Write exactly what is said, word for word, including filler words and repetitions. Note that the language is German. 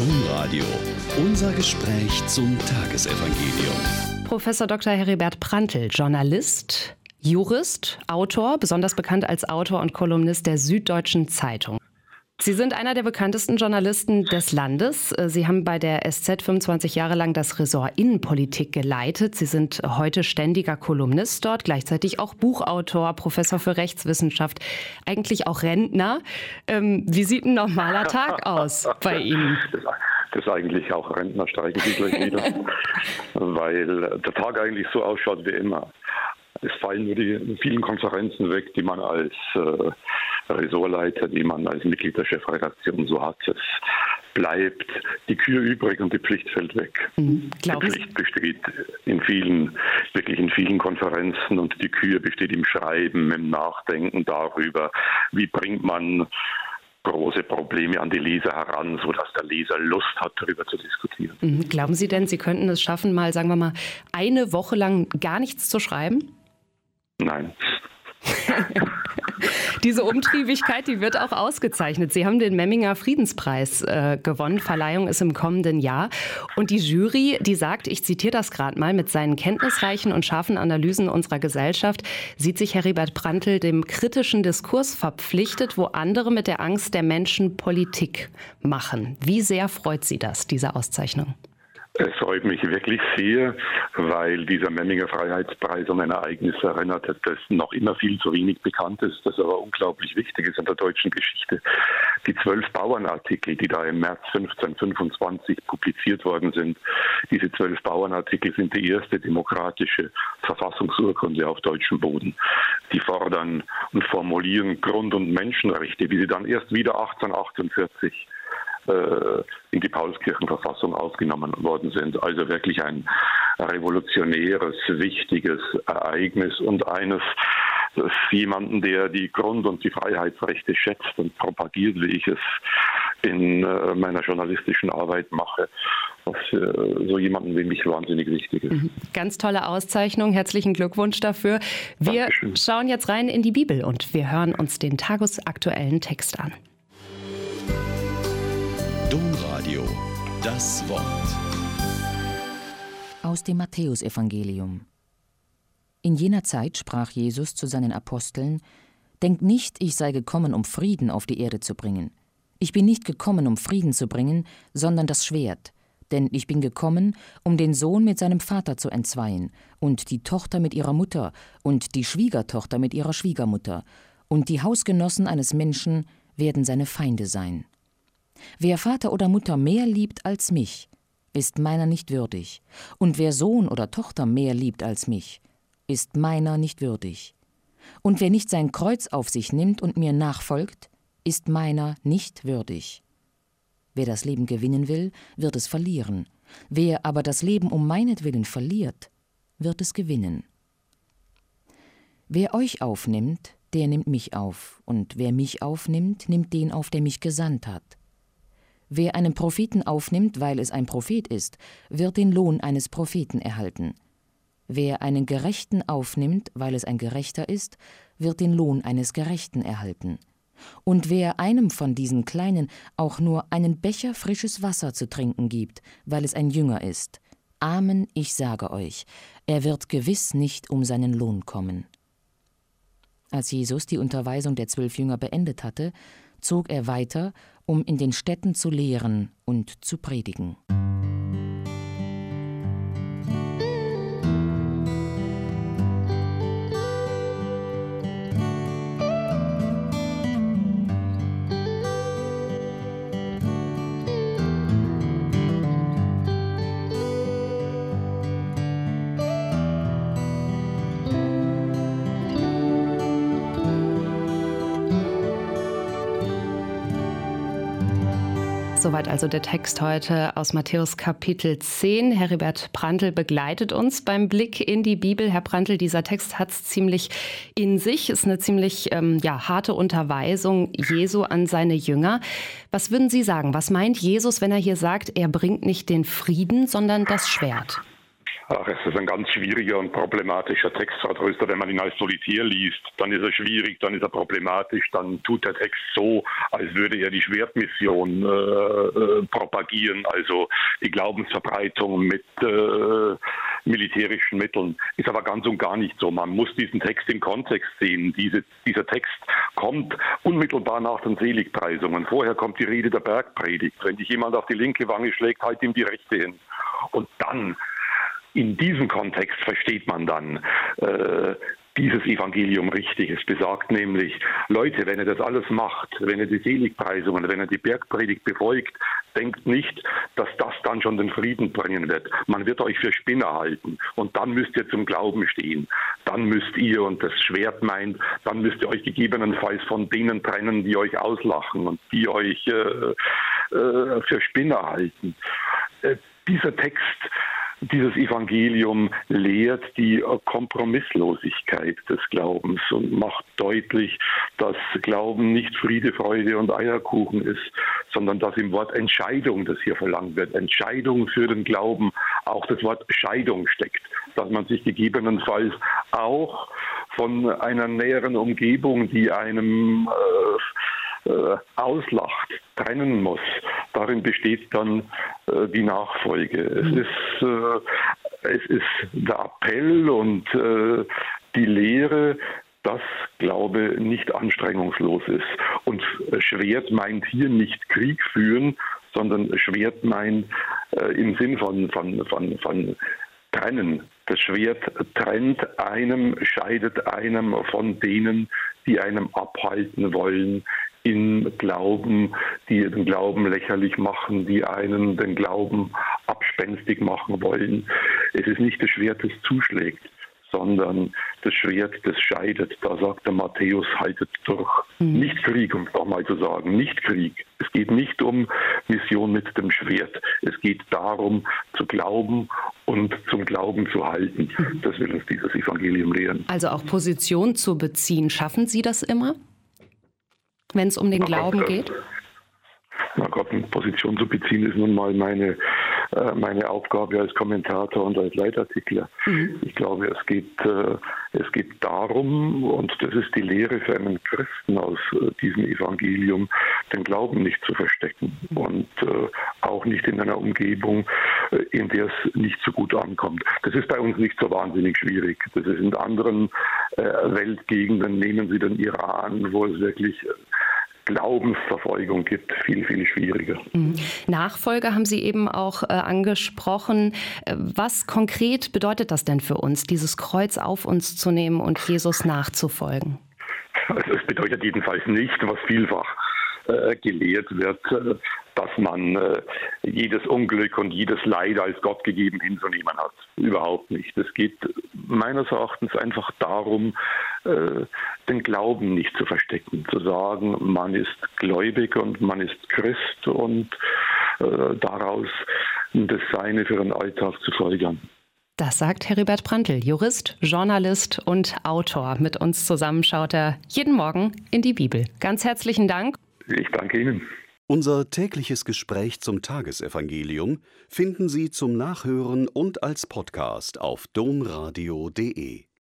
Domradio. Unser Gespräch zum Tagesevangelium. Professor Doktor Heribert Prantl, Journalist, Jurist, Autor, besonders bekannt als Autor und Kolumnist der Süddeutschen Zeitung. Sie sind einer der bekanntesten Journalisten des Landes. Sie haben bei der S Z fünfundzwanzig Jahre lang das Ressort Innenpolitik geleitet. Sie sind heute ständiger Kolumnist dort, gleichzeitig auch Buchautor, Professor für Rechtswissenschaft, eigentlich auch Rentner. Ähm, wie sieht ein normaler Tag aus bei Ihnen? Das ist eigentlich auch Rentner streiken Sie gleich wieder, weil der Tag eigentlich so ausschaut wie immer. Es fallen nur die vielen Konferenzen weg, die man als äh, Ressortleiter, die man als Mitglied der Chefredaktion so hat. Es bleibt die Kür übrig und die Pflicht fällt weg. Mhm. Die Pflicht besteht in vielen, wirklich in vielen Konferenzen und die Kür besteht im Schreiben, im Nachdenken darüber, wie bringt man große Probleme an die Leser heran, sodass der Leser Lust hat, darüber zu diskutieren. Mhm. Glauben Sie denn, Sie könnten es schaffen, mal, sagen wir mal, eine Woche lang gar nichts zu schreiben? Nein. Diese Umtriebigkeit, die wird auch ausgezeichnet. Sie haben den Memminger Friedenspreis äh, gewonnen. Verleihung ist im kommenden Jahr. Und die Jury, die sagt, ich zitiere das gerade mal, mit seinen kenntnisreichen und scharfen Analysen unserer Gesellschaft sieht sich Heribert Prantl dem kritischen Diskurs verpflichtet, wo andere mit der Angst der Menschen Politik machen. Wie sehr freut Sie das, diese Auszeichnung? Es freut mich wirklich sehr, weil dieser Memminger Freiheitspreis an ein Ereignis erinnert, das noch immer viel zu wenig bekannt ist, das aber unglaublich wichtig ist in der deutschen Geschichte. Die zwölf Bauernartikel, die da im März fünfzehnhundertfünfundzwanzig publiziert worden sind, diese zwölf Bauernartikel sind die erste demokratische Verfassungsurkunde auf deutschem Boden. Die fordern und formulieren Grund- und Menschenrechte, wie sie dann erst wieder achtzehnhundertachtundvierzig in die Paulskirchenverfassung aufgenommen worden sind. Also wirklich ein revolutionäres, wichtiges Ereignis und eines, das jemanden, der die Grund- und die Freiheitsrechte schätzt und propagiert, wie ich es in meiner journalistischen Arbeit mache, was für so jemanden wie mich wahnsinnig wichtig ist. Ganz tolle Auszeichnung. Herzlichen Glückwunsch dafür. Wir Dankeschön. Schauen jetzt rein in die Bibel und wir hören uns den tagesaktuellen Text an. Domradio, das Wort. Aus dem Matthäusevangelium. In jener Zeit sprach Jesus zu seinen Aposteln: Denkt nicht, ich sei gekommen, um Frieden auf die Erde zu bringen. Ich bin nicht gekommen, um Frieden zu bringen, sondern das Schwert. Denn ich bin gekommen, um den Sohn mit seinem Vater zu entzweien, und die Tochter mit ihrer Mutter, und die Schwiegertochter mit ihrer Schwiegermutter, und die Hausgenossen eines Menschen werden seine Feinde sein. Wer Vater oder Mutter mehr liebt als mich, ist meiner nicht würdig. Und wer Sohn oder Tochter mehr liebt als mich, ist meiner nicht würdig. Und wer nicht sein Kreuz auf sich nimmt und mir nachfolgt, ist meiner nicht würdig. Wer das Leben gewinnen will, wird es verlieren. Wer aber das Leben um meinetwillen verliert, wird es gewinnen. Wer euch aufnimmt, der nimmt mich auf. Und wer mich aufnimmt, nimmt den auf, der mich gesandt hat. Wer einen Propheten aufnimmt, weil es ein Prophet ist, wird den Lohn eines Propheten erhalten. Wer einen Gerechten aufnimmt, weil es ein Gerechter ist, wird den Lohn eines Gerechten erhalten. Und wer einem von diesen Kleinen auch nur einen Becher frisches Wasser zu trinken gibt, weil es ein Jünger ist, Amen, ich sage euch, er wird gewiss nicht um seinen Lohn kommen. Als Jesus die Unterweisung der zwölf Jünger beendet hatte, zog er weiter, um in den Städten zu lehren und zu predigen. Soweit also der Text heute aus Matthäus Kapitel zehn. Heribert Prantl begleitet uns beim Blick in die Bibel. Herr Prantl, dieser Text hat es ziemlich in sich, ist eine ziemlich ähm, ja, harte Unterweisung Jesu an seine Jünger. Was würden Sie sagen? Was meint Jesus, wenn er hier sagt, er bringt nicht den Frieden, sondern das Schwert? Ach, es ist ein ganz schwieriger und problematischer Text, Frau Tröster. Wenn man ihn als Solitär liest, dann ist er schwierig, dann ist er problematisch, dann tut der Text so, als würde er die Schwertmission äh, äh, propagieren, also die Glaubensverbreitung mit äh, militärischen Mitteln. Ist aber ganz und gar nicht so. Man muss diesen Text im Kontext sehen. Diese, dieser Text kommt unmittelbar nach den Seligpreisungen. Vorher kommt die Rede der Bergpredigt. Wenn dich jemand auf die linke Wange schlägt, halt ihm die rechte hin. Und dann in diesem Kontext versteht man dann äh, dieses Evangelium richtig. Es besagt nämlich, Leute, wenn ihr das alles macht, wenn ihr die Seligpreisungen, wenn ihr die Bergpredigt befolgt, denkt nicht, dass das dann schon den Frieden bringen wird. Man wird euch für Spinner halten und dann müsst ihr zum Glauben stehen. Dann müsst ihr, und das Schwert meint, dann müsst ihr euch gegebenenfalls von denen trennen, die euch auslachen und die euch äh, äh, für Spinner halten. Äh, dieser Text, dieses Evangelium lehrt die Kompromisslosigkeit des Glaubens und macht deutlich, dass Glauben nicht Friede, Freude und Eierkuchen ist, sondern dass im Wort Entscheidung, das hier verlangt wird, Entscheidung für den Glauben, auch das Wort Scheidung steckt, dass man sich gegebenenfalls auch von einer näheren Umgebung, die einem äh, äh, auslacht, trennen muss. Darin besteht dann äh, die Nachfolge. Es ist, äh, es ist der Appell und äh, die Lehre, dass Glaube nicht anstrengungslos ist. Und Schwert meint hier nicht Krieg führen, sondern Schwert meint äh, im Sinn von, von, von, von trennen. Das Schwert trennt einem, scheidet einem von denen, die einem abhalten wollen, in Glauben, die den Glauben lächerlich machen, die einen den Glauben abspenstig machen wollen. Es ist nicht das Schwert, das zuschlägt, sondern das Schwert, das scheidet. Da sagt der Matthäus, haltet durch. Mhm. Nicht Krieg, um es doch mal zu sagen, nicht Krieg. Es geht nicht um Mission mit dem Schwert. Es geht darum, zu glauben und zum Glauben zu halten. Das will uns dieses Evangelium lehren. Also auch Position zu beziehen. Schaffen Sie das immer, wenn es um den Glauben Gott, geht? Na Gott, eine Position zu beziehen ist nun mal meine, äh, meine Aufgabe als Kommentator und als Leitartikler. Mhm. Ich glaube, es geht, äh, es geht darum, und das ist die Lehre für einen Christen aus äh, diesem Evangelium, den Glauben nicht zu verstecken und äh, auch nicht in einer Umgebung, äh, in der es nicht so gut ankommt. Das ist bei uns nicht so wahnsinnig schwierig. Das ist in anderen äh, Weltgegenden, nehmen Sie den Iran, wo es wirklich äh, Glaubensverfolgung gibt, viel, viel schwieriger. Nachfolge haben Sie eben auch äh, angesprochen. Was konkret bedeutet das denn für uns, dieses Kreuz auf uns zu nehmen und Jesus nachzufolgen? Also es bedeutet jedenfalls nicht, was vielfach äh, gelehrt wird, äh, dass man äh, jedes Unglück und jedes Leid als Gott gegeben hinzunehmen hat. Überhaupt nicht. Es geht meines Erachtens einfach darum, äh, den Glauben nicht zu verstecken, zu sagen, man ist gläubig und man ist Christ und äh, daraus das Seine für den Alltag zu folgern. Das sagt Heribert Prantl, Jurist, Journalist und Autor. Mit uns zusammen schaut er jeden Morgen in die Bibel. Ganz herzlichen Dank. Ich danke Ihnen. Unser tägliches Gespräch zum Tagesevangelium finden Sie zum Nachhören und als Podcast auf domradio punkt de.